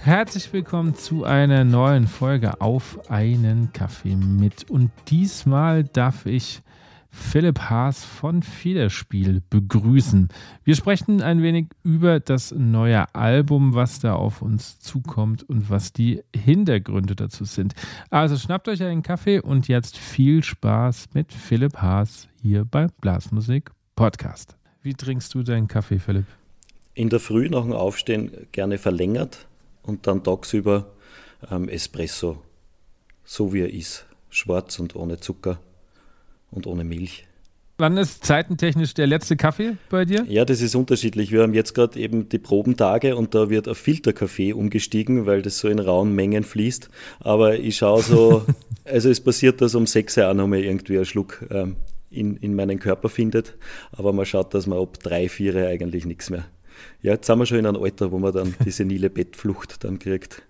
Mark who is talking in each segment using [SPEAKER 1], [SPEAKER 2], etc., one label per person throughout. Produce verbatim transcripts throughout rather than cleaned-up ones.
[SPEAKER 1] Herzlich willkommen zu einer neuen Folge Auf einen Kaffee mit. Und diesmal darf ich Philipp Haas von Federspiel begrüßen. Wir sprechen ein wenig über das neue Album, was da auf uns zukommt und was die Hintergründe dazu sind. Also schnappt euch einen Kaffee und jetzt viel Spaß mit Philipp Haas hier beim Blasmusik Podcast. Wie trinkst du deinen Kaffee, Philipp?
[SPEAKER 2] In der Früh nach dem Aufstehen gerne verlängert und dann tagsüber ähm, Espresso, so wie er ist, schwarz und ohne Zucker und ohne Milch.
[SPEAKER 1] Wann ist zeitentechnisch der letzte Kaffee bei dir?
[SPEAKER 2] Ja, das ist unterschiedlich. Wir haben jetzt gerade eben die Probentage und da wird auf Filterkaffee umgestiegen, weil das so in rauen Mengen fließt. Aber ich schaue so, also es passiert, dass um sechs Uhr auch noch mal irgendwie ein Schluck ähm, in, in meinen Körper findet. Aber man schaut, dass man ab drei, vier eigentlich nichts mehr. Ja, jetzt sind wir schon in einem Alter, wo man dann die senile Bettflucht dann kriegt.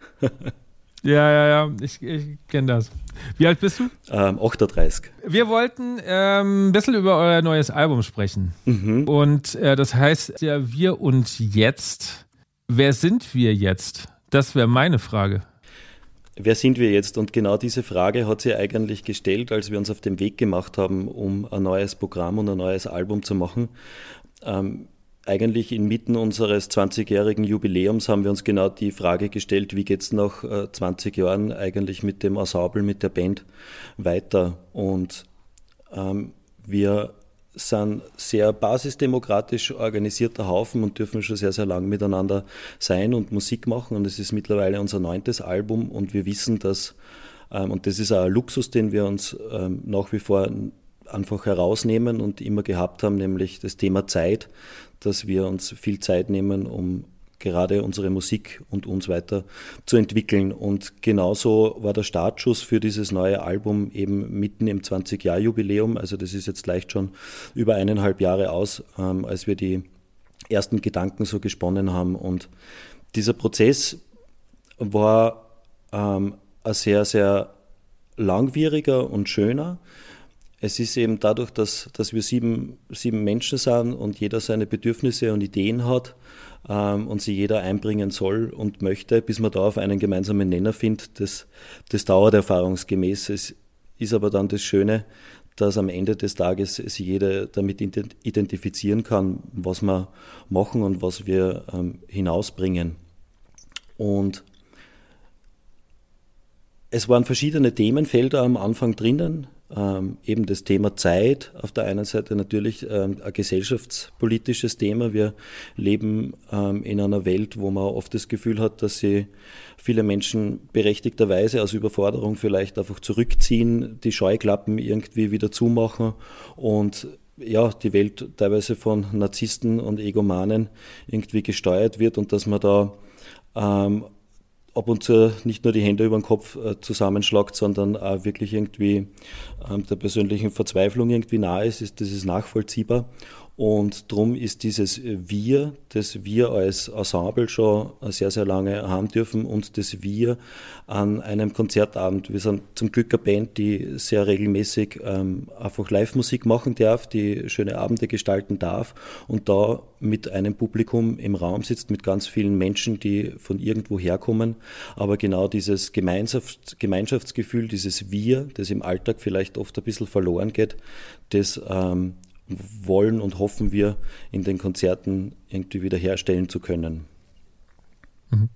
[SPEAKER 1] Ja, ja, ja, ich, ich kenne das. Wie alt bist du?
[SPEAKER 2] Ähm, achtunddreißig.
[SPEAKER 1] Wir wollten ähm, ein bisschen über euer neues Album sprechen.
[SPEAKER 2] Mhm.
[SPEAKER 1] Und äh, das heißt ja Wir und Jetzt. Wer sind wir jetzt? Das wäre meine Frage.
[SPEAKER 2] Wer sind wir jetzt? Und genau diese Frage hat sie eigentlich gestellt, als wir uns auf den Weg gemacht haben, um ein neues Programm und ein neues Album zu machen. Ähm, Eigentlich inmitten unseres zwanzigjährigen Jubiläums haben wir uns genau die Frage gestellt, wie geht es nach äh, zwanzig Jahren eigentlich mit dem Ensemble, mit der Band weiter? Und ähm, wir sind sehr basisdemokratisch organisierter Haufen und dürfen schon sehr, sehr lang miteinander sein und Musik machen. Und es ist mittlerweile unser neuntes Album und wir wissen, dass, ähm, und das ist auch ein Luxus, den wir uns ähm, nach wie vor einfach herausnehmen und immer gehabt haben, nämlich das Thema Zeit, dass wir uns viel Zeit nehmen, um gerade unsere Musik und uns weiter zu entwickeln. Und genauso war der Startschuss für dieses neue Album eben mitten im zwanzig-Jahr-Jubiläum. Also das ist jetzt leicht schon über eineinhalb Jahre aus, ähm, als wir die ersten Gedanken so gesponnen haben. Und dieser Prozess war ähm, ein sehr, sehr langwieriger und schöner. Es ist eben dadurch, dass, dass wir sieben, sieben Menschen sind und jeder seine Bedürfnisse und Ideen hat ähm, und sie jeder einbringen soll und möchte, bis man da auf einen gemeinsamen Nenner findet, das, das dauert erfahrungsgemäß. Es ist aber dann das Schöne, dass am Ende des Tages sich jeder damit identifizieren kann, was wir machen und was wir ähm, hinausbringen. Und es waren verschiedene Themenfelder am Anfang drinnen. Ähm, eben das Thema Zeit, auf der einen Seite natürlich ähm, ein gesellschaftspolitisches Thema. Wir leben ähm, in einer Welt, wo man oft das Gefühl hat, dass sie viele Menschen berechtigterweise aus Überforderung vielleicht einfach zurückziehen, die Scheuklappen irgendwie wieder zumachen und ja, die Welt teilweise von Narzissten und Egomanen irgendwie gesteuert wird und dass man da ähm, ab und zu nicht nur die Hände über den Kopf äh, zusammenschlagt, sondern auch wirklich irgendwie ähm, der persönlichen Verzweiflung irgendwie nahe ist, ist, das ist nachvollziehbar. Und darum ist dieses Wir, das wir als Ensemble schon sehr, sehr lange haben dürfen und das Wir an einem Konzertabend. Wir sind zum Glück eine Band, die sehr regelmäßig ähm, einfach Live-Musik machen darf, die schöne Abende gestalten darf und da mit einem Publikum im Raum sitzt, mit ganz vielen Menschen, die von irgendwo herkommen. Aber genau dieses Gemeinschafts- Gemeinschaftsgefühl, dieses Wir, das im Alltag vielleicht oft ein bisschen verloren geht, das ähm, wollen und hoffen wir in den Konzerten irgendwie wieder herstellen zu können.
[SPEAKER 1] Mhm.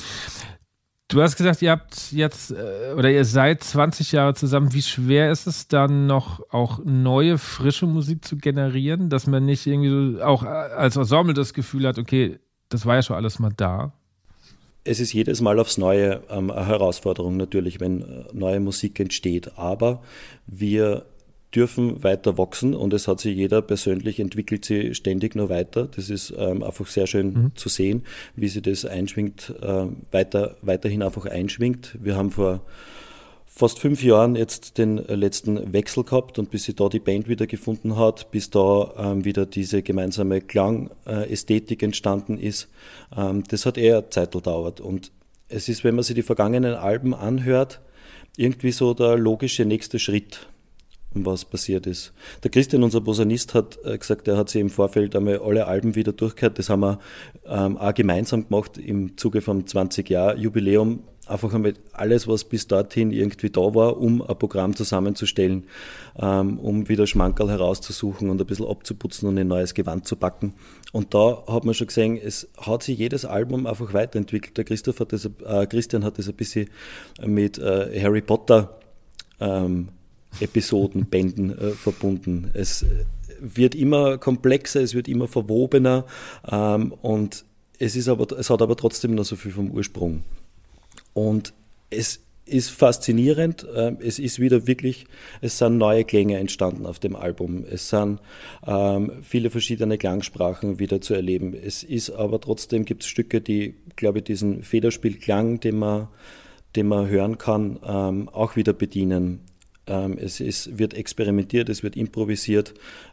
[SPEAKER 1] Du hast gesagt, ihr habt jetzt oder ihr seid zwanzig Jahre zusammen. Wie schwer ist es dann noch auch neue, frische Musik zu generieren, dass man nicht irgendwie so auch als Ensemble das Gefühl hat, okay, das war ja schon alles mal da?
[SPEAKER 2] Es ist jedes Mal aufs Neue ähm, eine Herausforderung natürlich, wenn äh, neue Musik entsteht. Aber wir dürfen weiter wachsen und es hat sich jeder persönlich entwickelt sie ständig nur weiter. Das ist ähm, einfach sehr schön mhm. zu sehen, wie sich das einschwingt, äh, weiter, weiterhin einfach einschwingt. Wir haben vor fast fünf Jahren jetzt den letzten Wechsel gehabt und bis sich da die Band wieder gefunden hat, bis da ähm, wieder diese gemeinsame Klangästhetik entstanden ist, ähm, das hat eher Zeit gedauert. Und es ist, wenn man sich die vergangenen Alben anhört, irgendwie so der logische nächste Schritt. was passiert ist. Der Christian, unser Posaunist, hat gesagt, er hat sich im Vorfeld einmal alle Alben wieder durchgehört. Das haben wir ähm, auch gemeinsam gemacht im Zuge vom zwanzig-Jahr-Jubiläum. Einfach einmal alles, was bis dorthin irgendwie da war, um ein Programm zusammenzustellen, ähm, um wieder Schmankerl herauszusuchen und ein bisschen abzuputzen und ein neues Gewand zu packen. Und da hat man schon gesehen, es hat sich jedes Album einfach weiterentwickelt. Der Christoph hat das, äh, Christian hat das ein bisschen mit äh, Harry Potter ähm, Episoden, Bänden äh, verbunden. Es wird immer komplexer, es wird immer verwobener ähm, und es ist aber, es hat aber trotzdem noch so viel vom Ursprung. Und es ist faszinierend, äh, es ist wieder wirklich, es sind neue Klänge entstanden auf dem Album. Es sind ähm, viele verschiedene Klangsprachen wieder zu erleben. Es ist aber trotzdem, gibt es Stücke, die, glaube ich, diesen Federspielklang, den man, den man hören kann, ähm, auch wieder bedienen. Es ist, wird experimentiert, es wird improvisiert,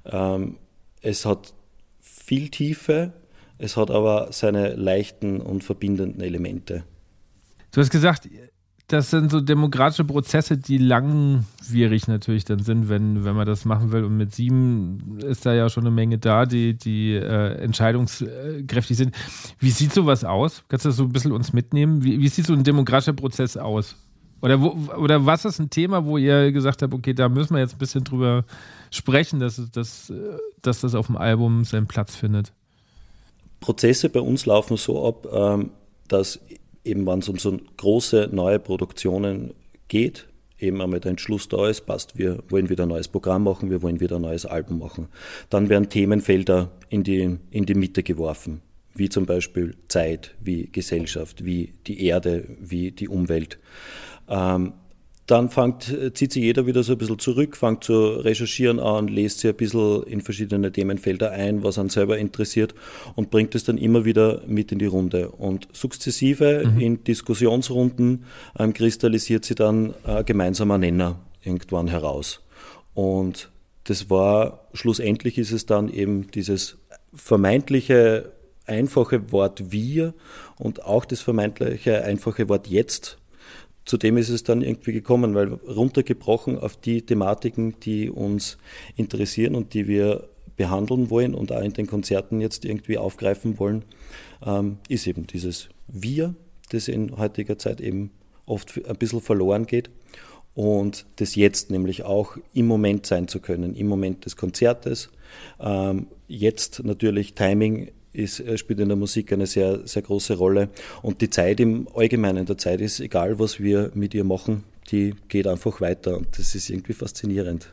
[SPEAKER 2] es hat viel Tiefe, es hat aber seine leichten und verbindenden Elemente.
[SPEAKER 1] Du hast gesagt, das sind so demokratische Prozesse, die langwierig natürlich dann sind, wenn, wenn man das machen will. Und mit sieben ist da ja schon eine Menge da, die, die äh, entscheidungskräftig sind. Wie sieht sowas aus? Kannst du das so ein bisschen uns mitnehmen? Wie, wie sieht so ein demokratischer Prozess aus? Oder, wo, oder was ist ein Thema, wo ihr gesagt habt, okay, da müssen wir jetzt ein bisschen drüber sprechen, dass, dass, dass das auf dem Album seinen Platz findet?
[SPEAKER 2] Prozesse bei uns laufen so ab, dass eben, wenn es um so große neue Produktionen geht, eben einmal der Entschluss da ist, passt, wir wollen wieder ein neues Programm machen, wir wollen wieder ein neues Album machen. Dann werden Themenfelder in die, in die Mitte geworfen, wie zum Beispiel Zeit, wie Gesellschaft, wie die Erde, wie die Umwelt. Ähm, dann fängt, zieht sich jeder wieder so ein bisschen zurück, fängt zu recherchieren an, lässt sich ein bisschen in verschiedene Themenfelder ein, was einen selber interessiert und bringt es dann immer wieder mit in die Runde. Und sukzessive mhm. in Diskussionsrunden ähm, kristallisiert sich dann ein gemeinsamer Nenner irgendwann heraus. Und das war, schlussendlich ist es dann eben dieses vermeintliche einfache Wort wir und auch das vermeintliche einfache Wort jetzt. Zu dem ist es dann irgendwie gekommen, weil runtergebrochen auf die Thematiken, die uns interessieren und die wir behandeln wollen und auch in den Konzerten jetzt irgendwie aufgreifen wollen, ähm, ist eben dieses Wir, das in heutiger Zeit eben oft ein bisschen verloren geht und das Jetzt nämlich auch im Moment sein zu können, im Moment des Konzertes. Ähm, jetzt natürlich Timing ist, spielt in der Musik eine sehr, sehr große Rolle. Und die Zeit im Allgemeinen, der Zeit ist egal, was wir mit ihr machen, die geht einfach weiter. Und das ist irgendwie faszinierend,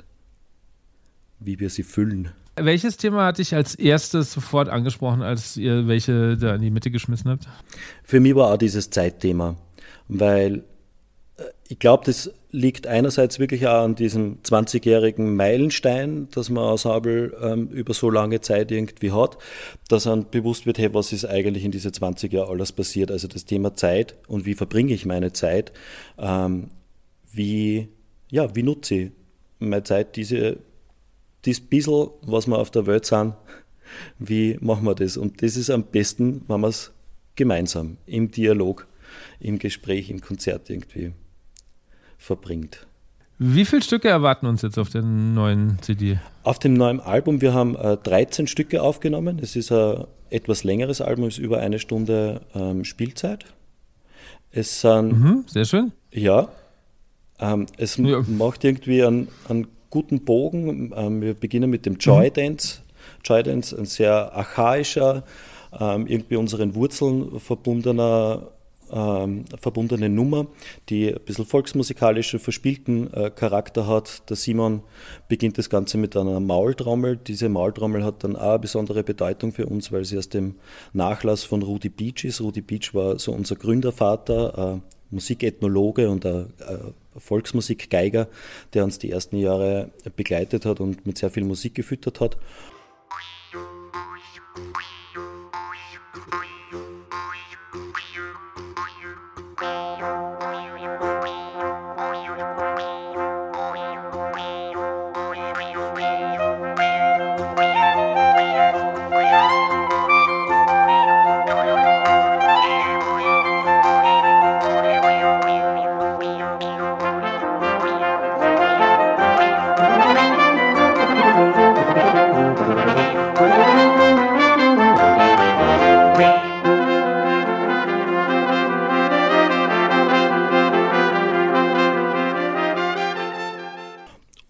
[SPEAKER 2] wie wir sie füllen.
[SPEAKER 1] Welches Thema hat dich als erstes sofort angesprochen, als ihr welche da in die Mitte geschmissen habt?
[SPEAKER 2] Für mich war auch dieses Zeitthema, weil ich glaube, das liegt einerseits wirklich auch an diesem zwanzigjährigen Meilenstein, dass man Ensemble ähm, über so lange Zeit irgendwie hat, dass einem bewusst wird, hey, was ist eigentlich in diese zwanzig Jahren alles passiert? Also das Thema Zeit und wie verbringe ich meine Zeit? Ähm, wie, ja, wie nutze ich meine Zeit, diese, dieses bisschen, was wir auf der Welt sind, wie machen wir das? Und das ist am besten, wenn wir es gemeinsam im Dialog, im Gespräch, im Konzert irgendwie verbringt.
[SPEAKER 1] Wie viele Stücke erwarten uns jetzt auf der neuen C D?
[SPEAKER 2] Auf dem neuen Album, wir haben äh, dreizehn Stücke aufgenommen. Es ist ein etwas längeres Album, es ist über eine Stunde ähm, Spielzeit. Es sind,
[SPEAKER 1] mhm, sehr schön.
[SPEAKER 2] Ja, ähm, es ja. m- macht irgendwie einen, einen guten Bogen. Ähm, wir beginnen mit dem Joy Dance. Mhm. Joy Dance, ein sehr archaischer, ähm, irgendwie unseren Wurzeln verbundener Ähm, verbundene Nummer, die ein bisschen volksmusikalischen, verspielten äh, Charakter hat. Der Simon beginnt das Ganze mit einer Maultrommel. Diese Maultrommel hat dann auch eine besondere Bedeutung für uns, weil sie aus dem Nachlass von Rudi Beach ist. Rudi Beach war so unser Gründervater, äh, Musikethnologe und ein äh, Volksmusikgeiger, der uns die ersten Jahre begleitet hat und mit sehr viel Musik gefüttert hat.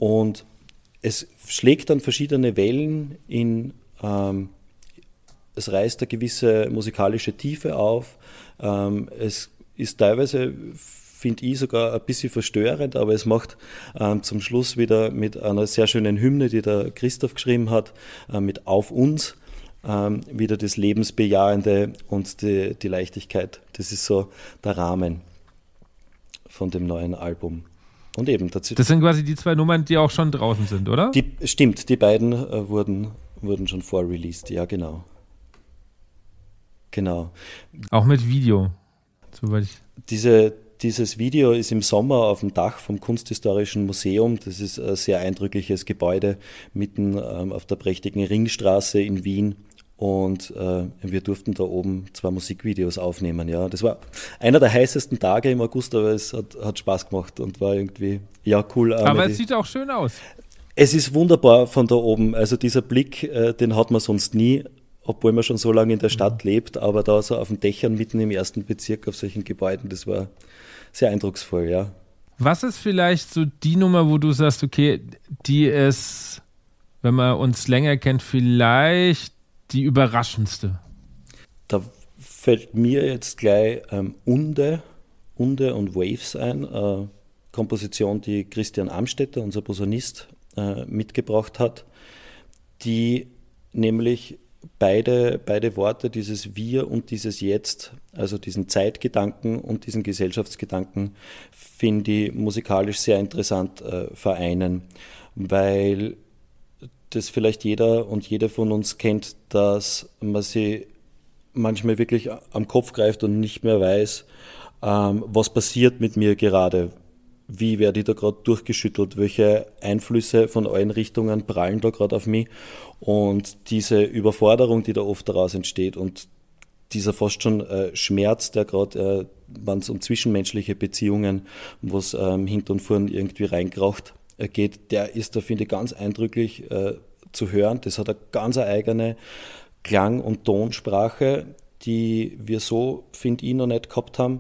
[SPEAKER 2] Und es schlägt dann verschiedene Wellen in, ähm, es reißt eine gewisse musikalische Tiefe auf. Ähm, es ist teilweise, finde ich, sogar ein bisschen verstörend, aber es macht ähm, zum Schluss wieder mit einer sehr schönen Hymne, die der Christoph geschrieben hat, äh, mit Auf uns, ähm, wieder das Lebensbejahende und die, die Leichtigkeit. Das ist so der Rahmen von dem neuen Album. Und eben dazu.
[SPEAKER 1] Das sind quasi die zwei Nummern, die auch schon draußen sind, oder?
[SPEAKER 2] Die, stimmt, die beiden äh, wurden, wurden schon vorreleased, ja genau. Genau.
[SPEAKER 1] Auch mit Video, soweit ich...
[SPEAKER 2] Diese Dieses Video ist im Sommer auf dem Dach vom Kunsthistorischen Museum. Das ist ein sehr eindrückliches Gebäude mitten ähm, auf der prächtigen Ringstraße in Wien. Und äh, wir durften da oben zwei Musikvideos aufnehmen. Ja, das war einer der heißesten Tage im August, aber es hat, hat Spaß gemacht und war irgendwie, ja, cool.
[SPEAKER 1] Aber
[SPEAKER 2] es
[SPEAKER 1] die, sieht auch schön aus.
[SPEAKER 2] Es ist wunderbar von da oben. Also dieser Blick, äh, den hat man sonst nie, obwohl man schon so lange in der Stadt mhm. lebt. Aber da so auf den Dächern mitten im ersten Bezirk auf solchen Gebäuden, das war sehr eindrucksvoll, ja.
[SPEAKER 1] Was ist vielleicht so die Nummer, wo du sagst, okay, die ist, wenn man uns länger kennt, vielleicht die überraschendste?
[SPEAKER 2] Da fällt mir jetzt gleich ähm, Unde, Unde und Waves ein, äh, Komposition, die Christian Amstetter, unser Posaunist, äh, mitgebracht hat, die nämlich Beide, beide Worte, dieses Wir und dieses Jetzt, also diesen Zeitgedanken und diesen Gesellschaftsgedanken, finde ich musikalisch sehr interessant äh, vereinen, weil das vielleicht jeder und jede von uns kennt, dass man sich manchmal wirklich am Kopf greift und nicht mehr weiß, ähm, was passiert mit mir gerade. Wie werde ich da gerade durchgeschüttelt? Welche Einflüsse von allen Richtungen prallen da gerade auf mich? Und diese Überforderung, die da oft daraus entsteht und dieser fast schon äh, Schmerz, der gerade, äh, wenn es um zwischenmenschliche Beziehungen, wo es ähm, hinten und vorn irgendwie reinkraucht äh, geht, der ist da, finde ich, ganz eindrücklich äh, zu hören. Das hat eine ganz eigene Klang- und Tonsprache, die wir so, finde ich, noch nicht gehabt haben.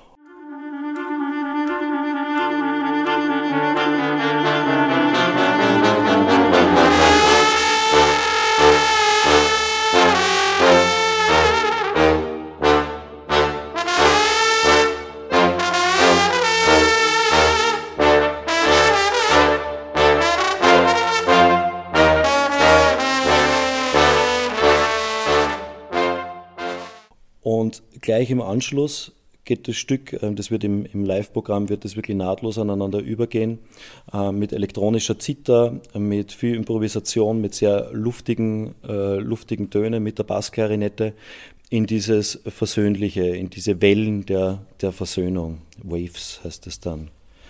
[SPEAKER 2] Und gleich im Anschluss geht das Stück, das wird im, im Live-Programm, wird das wirklich nahtlos aneinander übergehen, äh, mit elektronischer Zither, mit viel Improvisation, mit sehr luftigen, äh, luftigen Tönen, mit der Bassklarinette, in dieses Versöhnliche, in diese Wellen der, der Versöhnung. Waves heißt es dann.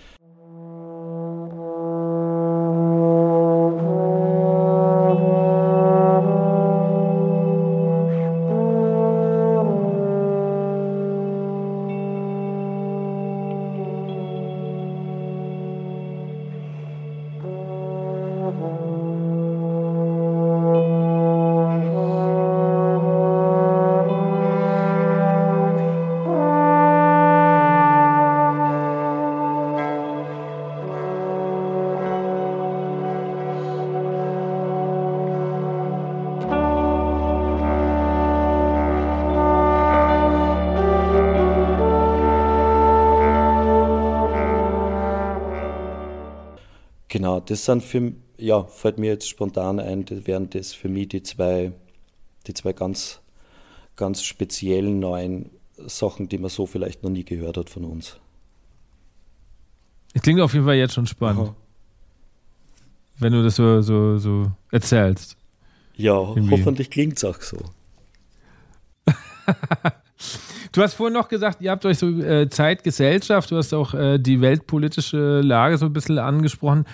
[SPEAKER 2] Genau, das sind für, ja, fällt mir jetzt spontan ein, das wären das für mich die zwei, die zwei ganz, ganz speziellen neuen Sachen, die man so vielleicht noch nie gehört hat von uns.
[SPEAKER 1] Es klingt auf jeden Fall jetzt schon spannend, Aha. wenn du das so, so, so erzählst.
[SPEAKER 2] Ja, irgendwie. Hoffentlich klingt es auch so.
[SPEAKER 1] Du hast vorhin noch gesagt, ihr habt euch so äh, Zeit, Gesellschaft, du hast auch äh, die weltpolitische Lage so ein bisschen angesprochen.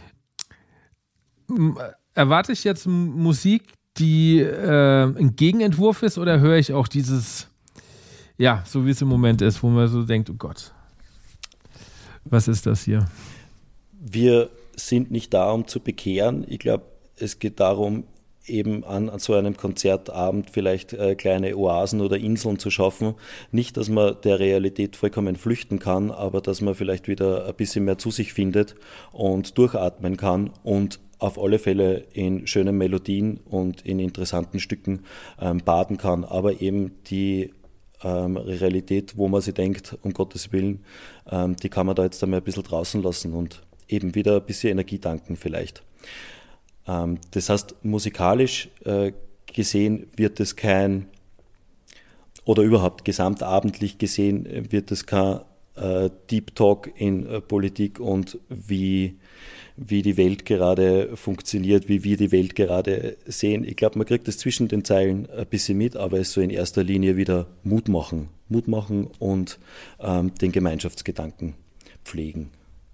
[SPEAKER 1] M- erwarte ich jetzt Musik, die äh, ein Gegenentwurf ist, oder höre ich auch dieses, ja, so wie es im Moment ist, wo man so denkt, oh Gott, was ist das hier?
[SPEAKER 2] Wir sind nicht da, um zu bekehren. Ich glaube, es geht darum, eben an, an so einem Konzertabend vielleicht äh, kleine Oasen oder Inseln zu schaffen. Nicht, dass man der Realität vollkommen flüchten kann, aber dass man vielleicht wieder ein bisschen mehr zu sich findet und durchatmen kann und auf alle Fälle in schönen Melodien und in interessanten Stücken ähm, baden kann. Aber eben die ähm, Realität, wo man sich denkt, um Gottes Willen, ähm, die kann man da jetzt einmal ein bisschen draußen lassen und eben wieder ein bisschen Energie tanken vielleicht. Ähm, das heißt, musikalisch äh, gesehen wird es kein, oder überhaupt gesamtabendlich gesehen wird es kein äh, Deep Talk in äh, Politik und wie, wie die Welt gerade funktioniert, wie wir die Welt gerade sehen. Ich glaube, man kriegt das zwischen den Zeilen ein bisschen mit, aber es soll in erster Linie wieder Mut machen. Mut machen und ähm, den Gemeinschaftsgedanken pflegen.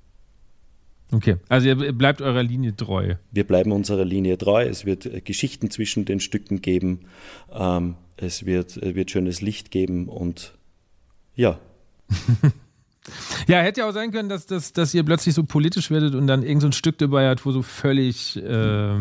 [SPEAKER 1] Okay, also ihr bleibt eurer Linie treu.
[SPEAKER 2] Wir bleiben unserer Linie treu. Es wird äh, Geschichten zwischen den Stücken geben. Ähm, es wird, äh, wird schönes Licht geben und ja.
[SPEAKER 1] Ja, hätte ja auch sein können, dass, dass, dass ihr plötzlich so politisch werdet und dann irgend so ein Stück dabei hat, wo so völlig äh,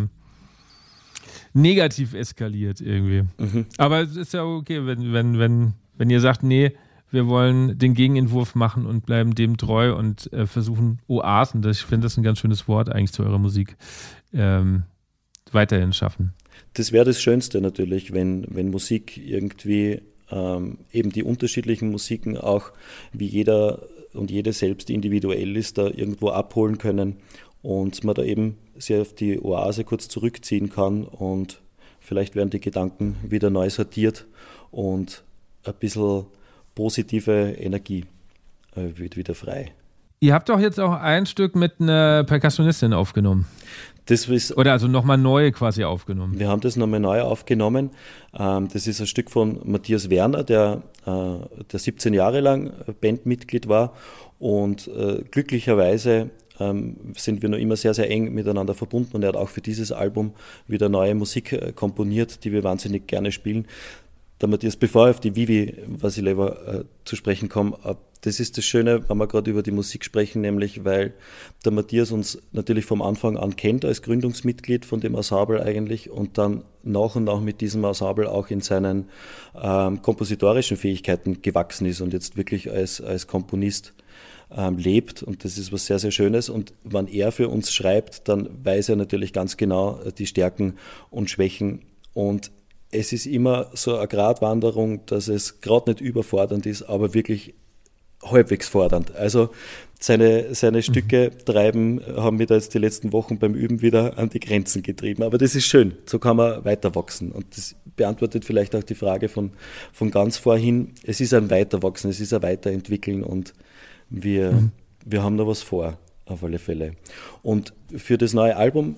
[SPEAKER 1] negativ eskaliert irgendwie. Mhm. Aber es ist ja okay, wenn, wenn, wenn, wenn ihr sagt, nee, wir wollen den Gegenentwurf machen und bleiben dem treu und äh, versuchen Oasen, das, ich finde das ein ganz schönes Wort eigentlich zu eurer Musik, ähm, weiterhin schaffen.
[SPEAKER 2] Das wäre das Schönste natürlich, wenn, wenn Musik irgendwie ähm, eben die unterschiedlichen Musiken auch, wie jeder und jede selbst individuell ist, da irgendwo abholen können und man da eben sehr auf die Oase kurz zurückziehen kann und vielleicht werden die Gedanken wieder neu sortiert und ein bisschen positive Energie äh, wird wieder frei.
[SPEAKER 1] Ihr habt doch jetzt auch ein Stück mit einer Percussionistin aufgenommen. Das ist, Oder also nochmal neu quasi aufgenommen.
[SPEAKER 2] Wir haben das nochmal neu aufgenommen. Ähm, das ist ein Stück von Matthias Werner, der, äh, der siebzehn Jahre lang Bandmitglied war und äh, glücklicherweise ähm, sind wir noch immer sehr, sehr eng miteinander verbunden und er hat auch für dieses Album wieder neue Musik äh, komponiert, die wir wahnsinnig gerne spielen. Der Matthias, bevor ich auf die Vivi Vasileva äh, zu sprechen komme, äh, das ist das Schöne, wenn wir gerade über die Musik sprechen, nämlich weil der Matthias uns natürlich vom Anfang an kennt als Gründungsmitglied von dem Ensemble eigentlich und dann nach und nach mit diesem Ensemble auch in seinen ähm, kompositorischen Fähigkeiten gewachsen ist und jetzt wirklich als, als Komponist ähm, lebt und das ist was sehr, sehr Schönes und wenn er für uns schreibt, dann weiß er natürlich ganz genau die Stärken und Schwächen und es ist immer so eine Gratwanderung, dass es gerade nicht überfordernd ist, aber wirklich halbwegs fordernd. Also seine, seine Stücke treiben, haben mich da jetzt die letzten Wochen beim Üben wieder an die Grenzen getrieben. Aber das ist schön, so kann man weiter wachsen. Und das beantwortet vielleicht auch die Frage von, von ganz vorhin. Es ist ein Weiterwachsen, es ist ein Weiterentwickeln und wir, mhm. wir haben da was vor, auf alle Fälle. Und für das neue Album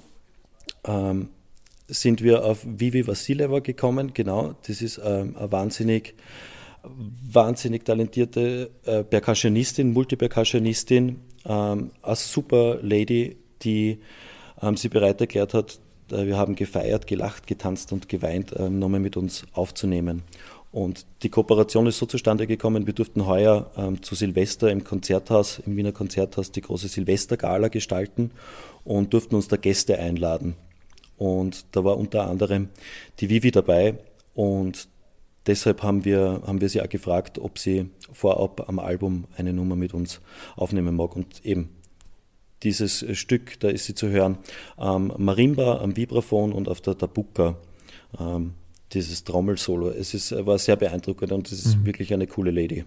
[SPEAKER 2] ähm, sind wir auf Vivi Vasileva gekommen, genau, das ist ähm, eine wahnsinnig, wahnsinnig talentierte äh, Percussionistin, Multipercussionistin, ähm, eine super Lady, die ähm, sie bereit erklärt hat, äh, wir haben gefeiert, gelacht, getanzt und geweint, ähm, nochmal mit uns aufzunehmen. Und die Kooperation ist so zustande gekommen, wir durften heuer ähm, zu Silvester im Konzerthaus, im Wiener Konzerthaus, die große Silvestergala gestalten und durften uns da Gäste einladen. Und da war unter anderem die Vivi dabei und deshalb haben wir, haben wir sie auch gefragt, ob sie vorab am Album eine Nummer mit uns aufnehmen mag. Und eben dieses Stück, da ist sie zu hören, am Marimba, am Vibraphon und auf der Tabuka, ähm, dieses Trommelsolo. Es ist, war sehr beeindruckend und es ist mhm. wirklich eine coole Lady.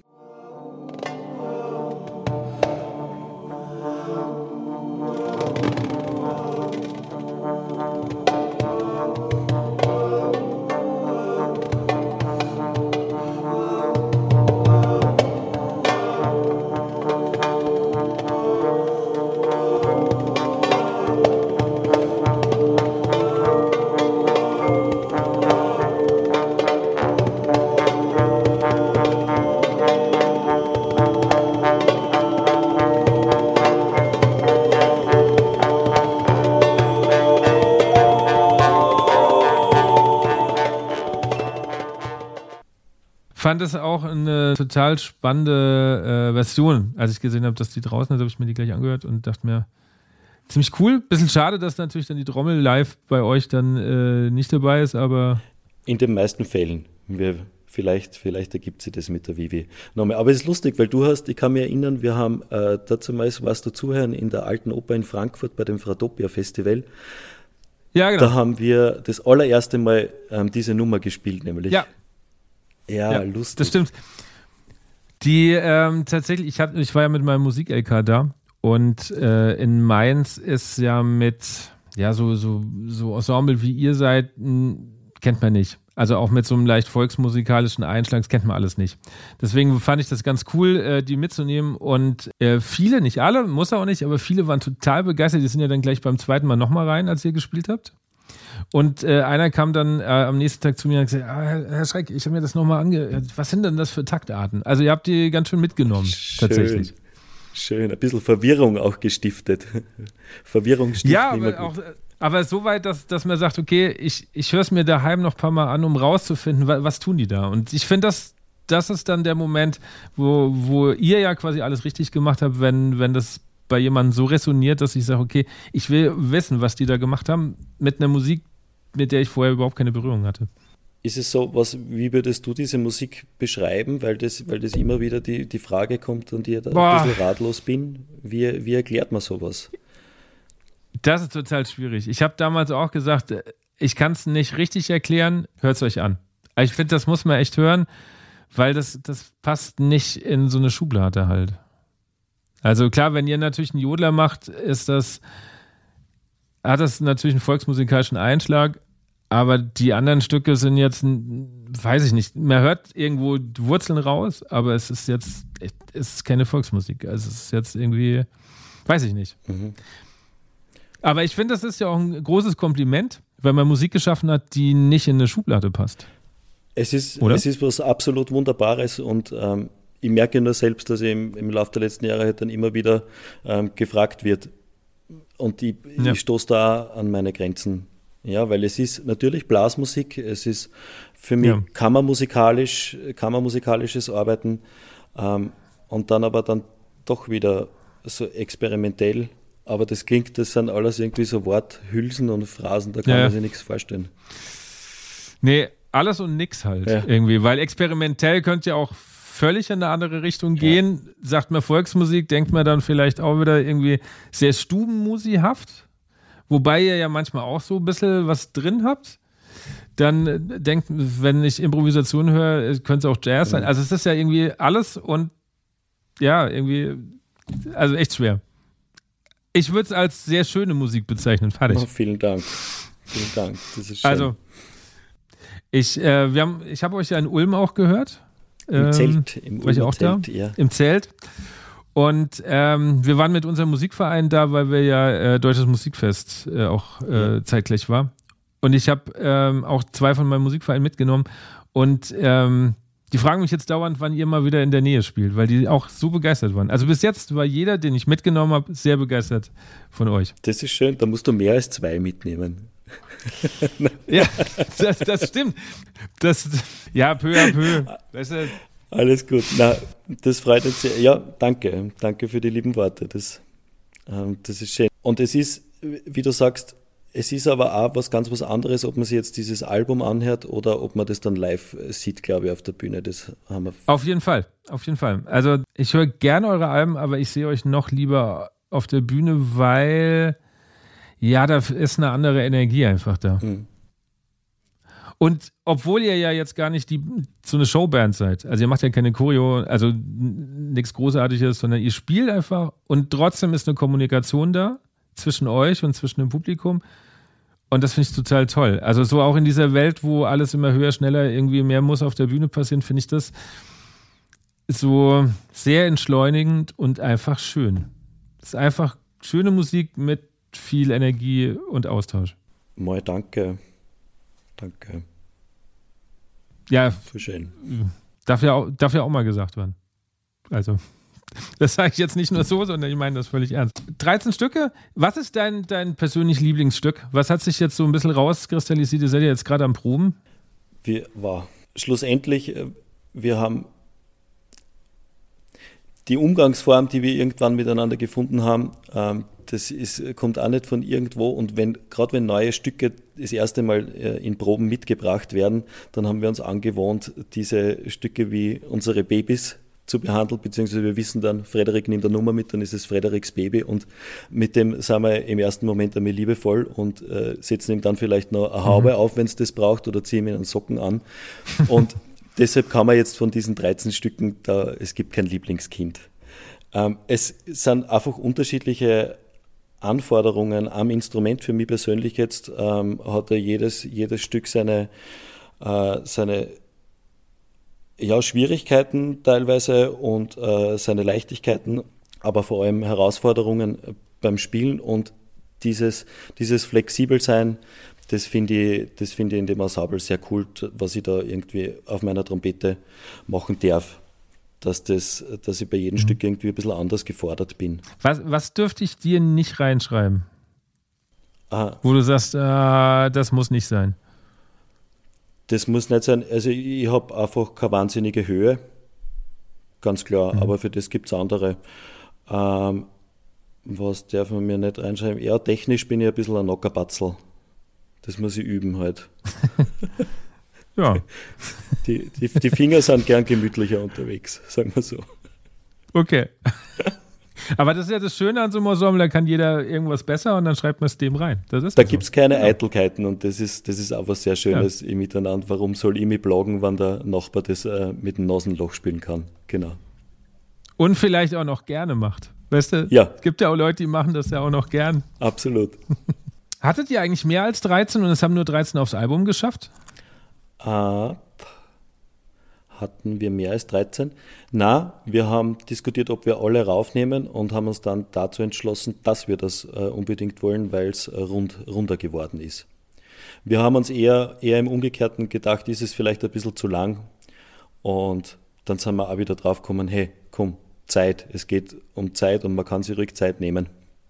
[SPEAKER 1] Fand es auch eine total spannende äh, Version, als ich gesehen habe, dass die draußen ist, habe ich mir die gleich angehört und dachte mir, ziemlich cool. Bisschen schade, dass natürlich dann die Trommel live bei euch dann äh, nicht dabei ist, aber...
[SPEAKER 2] In den meisten Fällen. Wir, vielleicht, vielleicht ergibt sich das mit der Vivi nochmal. Aber es ist lustig, weil du hast, ich kann mich erinnern, wir haben äh, dazu mal, warst du zuhören, in der Alten Oper in Frankfurt bei dem Fratopia Festival.
[SPEAKER 1] Ja, genau.
[SPEAKER 2] Da haben wir das allererste Mal ähm, diese Nummer gespielt, nämlich.
[SPEAKER 1] Ja.
[SPEAKER 2] Ja,
[SPEAKER 1] ja
[SPEAKER 2] lustig.
[SPEAKER 1] Das stimmt. Die ähm, tatsächlich, ich, hab, ich war ja mit meinem Musik-L K da und äh, in Mainz ist ja mit, ja, so, so, so Ensemble wie ihr seid, m, kennt man nicht. Also auch mit so einem leicht volksmusikalischen Einschlag, das kennt man alles nicht. Deswegen fand ich das ganz cool, äh, die mitzunehmen und äh, viele, nicht alle, muss auch nicht, aber viele waren total begeistert. Die sind ja dann gleich beim zweiten Mal nochmal rein, als ihr gespielt habt. Und äh, einer kam dann äh, am nächsten Tag zu mir und gesagt, ah, Herr, Herr Schreck, ich habe mir das nochmal angehört. Was sind denn das für Taktarten? Also ihr habt die ganz schön mitgenommen,
[SPEAKER 2] schön,
[SPEAKER 1] tatsächlich.
[SPEAKER 2] Schön, ein bisschen Verwirrung auch gestiftet. Verwirrung stiften
[SPEAKER 1] ja,
[SPEAKER 2] immer
[SPEAKER 1] aber
[SPEAKER 2] gut.
[SPEAKER 1] auch... Aber so weit, dass, dass man sagt, okay, ich, ich höre es mir daheim noch ein paar Mal an, um rauszufinden, was, was tun die da. Und ich finde, das, das ist dann der Moment, wo, wo ihr ja quasi alles richtig gemacht habt, wenn, wenn das bei jemandem so resoniert, dass ich sage, okay, ich will wissen, was die da gemacht haben, mit einer Musik, mit der ich vorher überhaupt keine Berührung hatte.
[SPEAKER 2] Ist es so, was, wie würdest du diese Musik beschreiben? Weil das, weil das immer wieder die, die Frage kommt und ich da
[SPEAKER 1] Boah.
[SPEAKER 2] ein bisschen ratlos bin. Wie, wie erklärt man sowas?
[SPEAKER 1] Das ist total schwierig. Ich habe damals auch gesagt, ich kann es nicht richtig erklären, hört es euch an. Ich finde, das muss man echt hören, weil das, das passt nicht in so eine Schublade halt. Also klar, wenn ihr natürlich einen Jodler macht, ist das, hat das natürlich einen volksmusikalischen Einschlag, aber die anderen Stücke sind jetzt, weiß ich nicht, man hört irgendwo Wurzeln raus, aber es ist jetzt, es ist keine Volksmusik. Also es ist jetzt irgendwie, weiß ich nicht.
[SPEAKER 2] Mhm.
[SPEAKER 1] Aber ich finde, das ist ja auch ein großes Kompliment, weil man Musik geschaffen hat, die nicht in eine Schublade passt.
[SPEAKER 2] Es ist,
[SPEAKER 1] Oder?
[SPEAKER 2] es ist was absolut Wunderbares und ähm, ich merke nur selbst, dass ich im, im Laufe der letzten Jahre halt dann immer wieder ähm, gefragt wird und ich,
[SPEAKER 1] Ja.
[SPEAKER 2] ich stoße da an meine Grenzen. Ja, weil es ist natürlich Blasmusik, es ist für mich
[SPEAKER 1] Ja.
[SPEAKER 2] kammermusikalisch, kammermusikalisches Arbeiten ähm, und dann aber dann doch wieder so experimentell. Aber das klingt, das sind alles irgendwie so Worthülsen und Phrasen, da kann
[SPEAKER 1] Ja.
[SPEAKER 2] man sich nichts vorstellen.
[SPEAKER 1] Nee, alles und nix halt
[SPEAKER 2] Ja.
[SPEAKER 1] irgendwie, weil experimentell könnte ja auch völlig in eine andere Richtung gehen. Sagt man Volksmusik, denkt man dann vielleicht auch wieder irgendwie sehr stubenmusihaft, wobei ihr ja manchmal auch so ein bisschen was drin habt. Dann äh, denkt, wenn ich Improvisation höre, könnte es auch Jazz sein. Also es ist ja irgendwie alles und ja, irgendwie, also echt schwer. Ich würde es als sehr schöne Musik bezeichnen. Fertig.
[SPEAKER 2] Oh, vielen Dank. Vielen Dank. Das ist schön.
[SPEAKER 1] Also, ich, äh, wir haben, ich habe euch ja in Ulm auch gehört.
[SPEAKER 2] Im
[SPEAKER 1] Ähm,
[SPEAKER 2] Zelt, im
[SPEAKER 1] war ich
[SPEAKER 2] Ulmer
[SPEAKER 1] auch
[SPEAKER 2] Zelt,
[SPEAKER 1] da?
[SPEAKER 2] ja.
[SPEAKER 1] Im Zelt. Und ähm, wir waren mit unserem Musikverein da, weil wir ja äh, Deutsches Musikfest äh, auch äh,
[SPEAKER 2] Ja.
[SPEAKER 1] zeitgleich war. Und ich habe ähm, auch zwei von meinem Musikverein mitgenommen. Und ähm, die fragen mich jetzt dauernd, wann ihr mal wieder in der Nähe spielt, weil die auch so begeistert waren. Also bis jetzt war jeder, den ich mitgenommen habe, sehr begeistert von euch.
[SPEAKER 2] Das ist schön, da musst du mehr als zwei mitnehmen.
[SPEAKER 1] Ja, das, das stimmt. Das, ja, peu à peu. Weißt du,
[SPEAKER 2] Alles gut. Na, das freut uns sehr. Ja, danke. Danke für die lieben Worte. Das, ähm, das ist schön. Und es ist, wie du sagst, es ist aber auch was ganz was anderes, ob man sich jetzt dieses Album anhört oder ob man das dann live sieht, glaube ich, auf der Bühne. Das haben wir.
[SPEAKER 1] auf jeden Fall, auf jeden Fall. Also ich höre gerne eure Alben, aber ich sehe euch noch lieber auf der Bühne, weil ja, da ist eine andere Energie einfach da.
[SPEAKER 2] Mhm.
[SPEAKER 1] Und obwohl ihr ja jetzt gar nicht die, so eine Showband seid, also ihr macht ja keine Choreo, also n- nichts Großartiges, sondern ihr spielt einfach und trotzdem ist eine Kommunikation da zwischen euch und zwischen dem Publikum. Und das finde ich total toll. Also so auch in dieser Welt, wo alles immer höher, schneller, irgendwie mehr muss auf der Bühne passieren, finde ich das so sehr entschleunigend und einfach schön. Es ist einfach schöne Musik mit viel Energie und Austausch.
[SPEAKER 2] Mal danke. Danke.
[SPEAKER 1] Ja,
[SPEAKER 2] So schön.
[SPEAKER 1] darf ja auch, darf ja auch mal gesagt werden. Also, das sage ich jetzt nicht nur so, sondern ich meine das völlig ernst. dreizehn Stücke. Was ist dein, dein persönlich Lieblingsstück? Was hat sich jetzt so ein bisschen rauskristallisiert? Ihr seid ja jetzt gerade am Proben.
[SPEAKER 2] Wir, wow. Schlussendlich, äh, wir haben, die Umgangsform, die wir irgendwann miteinander gefunden haben, ähm, das ist, kommt auch nicht von irgendwo. Und wenn, gerade wenn neue Stücke das erste Mal äh, in Proben mitgebracht werden, dann haben wir uns angewohnt, diese Stücke wie unsere Babys zu behandeln, beziehungsweise wir wissen dann, Frederik nimmt eine Nummer mit, dann ist es Frederiks Baby und mit dem sind wir im ersten Moment einmal liebevoll und äh, setzen ihm dann vielleicht noch eine Haube mhm. auf, wenn es das braucht, oder ziehen ihm einen Socken an. Und deshalb kann man jetzt von diesen dreizehn Stücken, da, es gibt kein Lieblingskind. Ähm, es sind einfach unterschiedliche Anforderungen am Instrument. Für mich persönlich jetzt ähm, hat ja jedes, jedes Stück seine, äh, seine ja, Schwierigkeiten teilweise und äh, seine Leichtigkeiten, aber vor allem Herausforderungen beim Spielen, und dieses, dieses Flexibelsein, das finde ich, das finde ich in dem Ensemble sehr cool, was ich da irgendwie auf meiner Trompete machen darf. Dass, das, dass ich bei jedem mhm. Stück irgendwie ein bisschen anders gefordert bin.
[SPEAKER 1] Was, was dürfte ich dir nicht reinschreiben?
[SPEAKER 2] Aha.
[SPEAKER 1] Wo du sagst, äh, das muss nicht sein.
[SPEAKER 2] Das muss nicht sein. Also ich, ich habe einfach keine wahnsinnige Höhe, ganz klar, mhm. aber für das gibt es andere. Ähm, was darf man mir nicht reinschreiben? Ja, technisch bin ich ein bisschen ein Nockerbatzel. Das muss ich üben halt.
[SPEAKER 1] Ja.
[SPEAKER 2] Die, die, die Finger sind gern gemütlicher unterwegs, sagen wir so.
[SPEAKER 1] Okay. Aber das ist ja das Schöne an so einem Ensemble, da kann jeder irgendwas besser und dann schreibt man es dem rein. Das ist
[SPEAKER 2] da
[SPEAKER 1] so.
[SPEAKER 2] gibt es keine ja. Eitelkeiten, und das ist, das ist auch was sehr Schönes ja. im Miteinander. Warum soll ich mich plagen, wenn der Nachbar das äh, mit dem Nasenloch spielen kann? Genau.
[SPEAKER 1] Und vielleicht auch noch gerne macht. Weißt du?
[SPEAKER 2] Ja.
[SPEAKER 1] Es gibt ja auch Leute, die machen das ja auch noch gern.
[SPEAKER 2] Absolut.
[SPEAKER 1] Hattet ihr eigentlich mehr als dreizehn und es haben nur dreizehn aufs Album geschafft?
[SPEAKER 2] Uh, hatten wir mehr als dreizehn? Na, wir haben diskutiert, ob wir alle raufnehmen, und haben uns dann dazu entschlossen, dass wir das äh, unbedingt wollen, weil es äh, rund, runder geworden ist. Wir haben uns eher, eher im Umgekehrten gedacht, ist es vielleicht ein bisschen zu lang, und dann sind wir auch wieder drauf gekommen, hey, komm, Zeit, es geht um Zeit und man kann sich ruhig Zeit nehmen.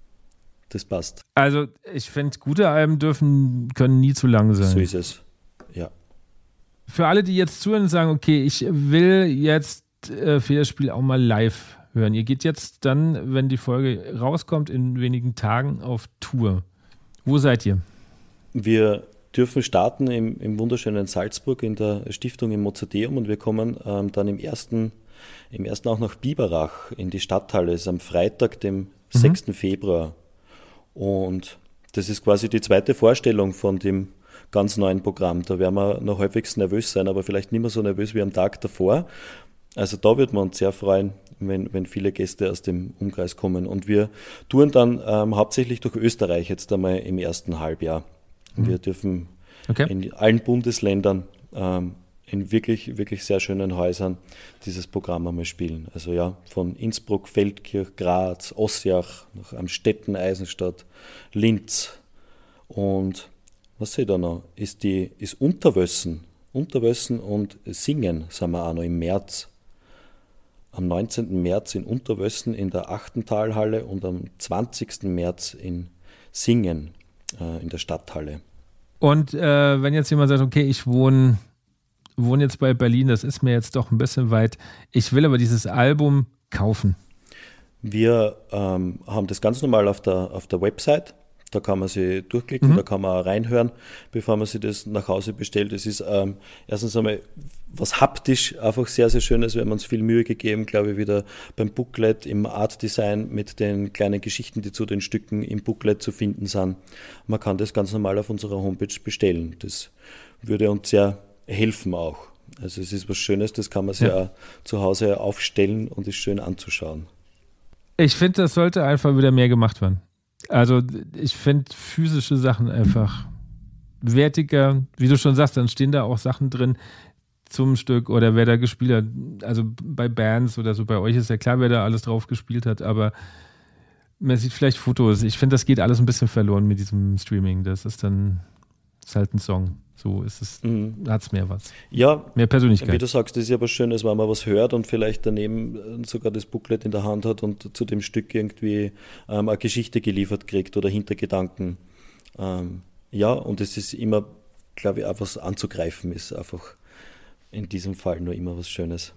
[SPEAKER 2] Das passt.
[SPEAKER 1] Also ich finde, gute Alben dürfen, können nie zu lang sein.
[SPEAKER 2] So ist es, ja.
[SPEAKER 1] Für alle, die jetzt zuhören und sagen, okay, ich will jetzt äh, Federspiel auch mal live hören. Ihr geht jetzt dann, wenn die Folge rauskommt, in wenigen Tagen auf Tour. Wo seid ihr?
[SPEAKER 2] Wir dürfen starten im, im wunderschönen Salzburg in der Stiftung im Mozarteum, und wir kommen ähm, dann im ersten, im ersten auch nach Biberach in die Stadthalle. Das ist am Freitag, dem mhm. sechsten Februar. Und das ist quasi die zweite Vorstellung von dem ganz neuen Programm. Da werden wir noch halbwegs nervös sein, aber vielleicht nicht mehr so nervös wie am Tag davor. Also da würden wir uns sehr freuen, wenn, wenn viele Gäste aus dem Umkreis kommen. Und wir touren dann ähm, hauptsächlich durch Österreich jetzt einmal im ersten Halbjahr. Mhm. Wir dürfen okay. in allen Bundesländern ähm, in wirklich, wirklich sehr schönen Häusern dieses Programm einmal spielen. Also ja, von Innsbruck, Feldkirch, Graz, Ossiach, nach Amstetten, Eisenstadt, Linz, und was sehe ich da noch? Ist, die, ist Unterwössen. Unterwössen und Singen sind wir auch noch im März. Am neunzehnten März in Unterwössen in der Achtentalhalle und am zwanzigsten März in Singen äh, in der Stadthalle.
[SPEAKER 1] Und äh, wenn jetzt jemand sagt, okay, ich wohne, wohne jetzt bei Berlin, das ist mir jetzt doch ein bisschen weit, ich will aber dieses Album kaufen.
[SPEAKER 2] Wir ähm, haben das ganz normal auf der, auf der Website. Da kann man sich durchklicken, mhm. da kann man auch reinhören, bevor man sich das nach Hause bestellt. Es ist ähm, erstens einmal was haptisch einfach sehr, sehr Schönes. Wir haben uns viel Mühe gegeben, glaube ich, wieder beim Booklet, im Art Design mit den kleinen Geschichten, die zu den Stücken im Booklet zu finden sind. Man kann das ganz normal auf unserer Homepage bestellen. Das würde uns sehr helfen auch. Also es ist was Schönes, das kann man sich ja auch zu Hause aufstellen und ist schön anzuschauen.
[SPEAKER 1] Ich finde, das sollte einfach wieder mehr gemacht werden. Also ich finde physische Sachen einfach wertiger. Wie du schon sagst, dann stehen da auch Sachen drin zum Stück oder wer da gespielt hat. Also bei Bands oder so, bei euch ist ja klar, wer da alles drauf gespielt hat, aber man sieht vielleicht Fotos. Ich finde, das geht alles ein bisschen verloren mit diesem Streaming. Das ist dann, das ist halt ein Song. So ist es, mhm. hat es mehr was.
[SPEAKER 2] Ja,
[SPEAKER 1] mehr Persönlichkeit.
[SPEAKER 2] Wie du sagst, das ist ja was Schönes, wenn man was hört und vielleicht daneben sogar das Booklet in der Hand hat und zu dem Stück irgendwie ähm, eine Geschichte geliefert kriegt oder Hintergedanken. Ähm, ja, und es ist immer, glaube ich, auch was anzugreifen ist einfach in diesem Fall nur immer was Schönes.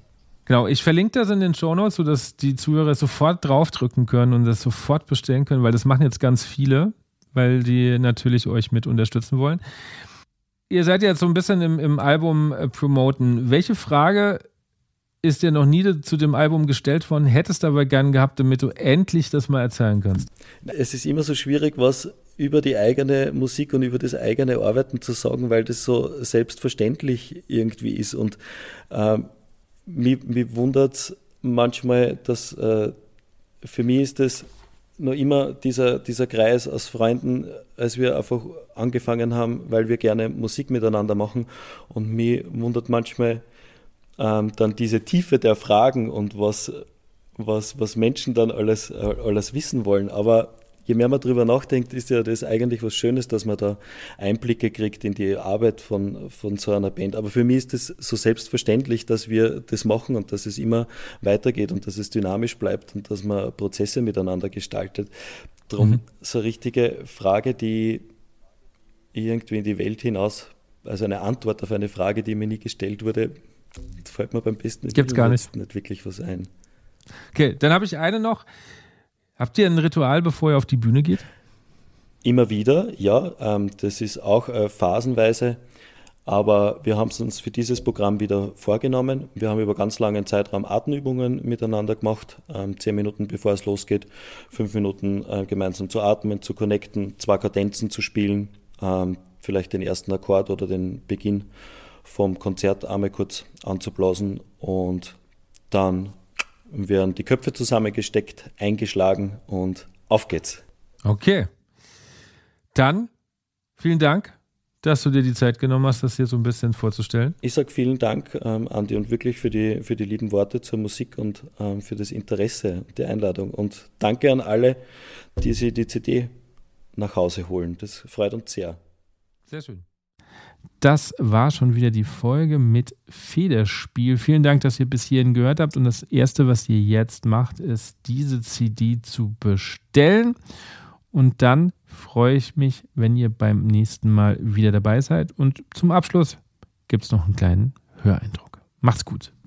[SPEAKER 1] Genau, ich verlinke das in den Shownotes, sodass die Zuhörer sofort draufdrücken können und das sofort bestellen können, weil das machen jetzt ganz viele, weil die natürlich euch mit unterstützen wollen. Ihr seid jetzt so ein bisschen im, im Album äh, promoten. Welche Frage ist dir noch nie zu dem Album gestellt worden, hättest du aber gern gehabt, damit du endlich das mal erzählen kannst?
[SPEAKER 2] Es ist immer so schwierig, was über die eigene Musik und über das eigene Arbeiten zu sagen, weil das so selbstverständlich irgendwie ist. Und äh, mich, mich wundert es manchmal, dass äh, für mich ist das noch immer dieser, dieser Kreis aus Freunden, als wir einfach angefangen haben, weil wir gerne Musik miteinander machen. Und mich wundert manchmal ähm, dann diese Tiefe der Fragen und was, was, was Menschen dann alles, alles wissen wollen. Aber je mehr man darüber nachdenkt, ist ja das eigentlich was Schönes, dass man da Einblicke kriegt in die Arbeit von, von so einer Band. Aber für mich ist das so selbstverständlich, dass wir das machen und dass es immer weitergeht und dass es dynamisch bleibt und dass man Prozesse miteinander gestaltet. Darum mhm. so eine richtige Frage, die irgendwie in die Welt hinaus, also eine Antwort auf eine Frage, die mir nie gestellt wurde, das fällt mir beim besten
[SPEAKER 1] Gibt's gar nicht.
[SPEAKER 2] nicht wirklich was ein.
[SPEAKER 1] Okay, dann habe ich eine noch. Habt ihr ein Ritual, bevor ihr auf die Bühne geht?
[SPEAKER 2] Immer wieder, ja. Ähm, das ist auch äh, phasenweise, aber wir haben es uns für dieses Programm wieder vorgenommen. Wir haben über ganz langen Zeitraum Atemübungen miteinander gemacht, ähm, zehn Minuten bevor es losgeht, fünf Minuten äh, gemeinsam zu atmen, zu connecten, zwei Kadenzen zu spielen, ähm, vielleicht den ersten Akkord oder den Beginn vom Konzert einmal kurz anzublasen und dann werden die Köpfe zusammengesteckt, eingeschlagen und auf geht's.
[SPEAKER 1] Okay. Dann vielen Dank, dass du dir die Zeit genommen hast, das hier so ein bisschen vorzustellen.
[SPEAKER 2] Ich sage vielen Dank, ähm, Andi, und wirklich für die, für die lieben Worte zur Musik und ähm, für das Interesse, die Einladung. Und danke an alle, die sich die C D nach Hause holen. Das freut uns sehr.
[SPEAKER 1] Sehr schön. Das war schon wieder die Folge mit Federspiel. Vielen Dank, dass ihr bis hierhin gehört habt. Und das Erste, was ihr jetzt macht, ist, diese C D zu bestellen. Und dann freue ich mich, wenn ihr beim nächsten Mal wieder dabei seid. Und zum Abschluss gibt es noch einen kleinen Höreindruck. Macht's gut.